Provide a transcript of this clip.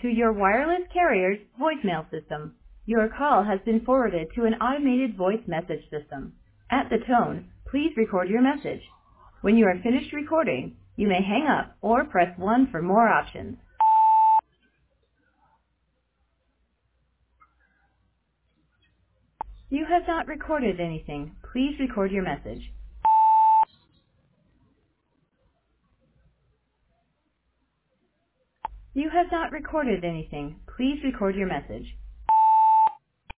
to your wireless carrier's voicemail system. Your call has been forwarded to an automated voice message system. At the tone, please record your message. When you are finished recording, you may hang up or press 1 for more options. You have not recorded anything. Please record your message. You have not recorded anything. Please record your message.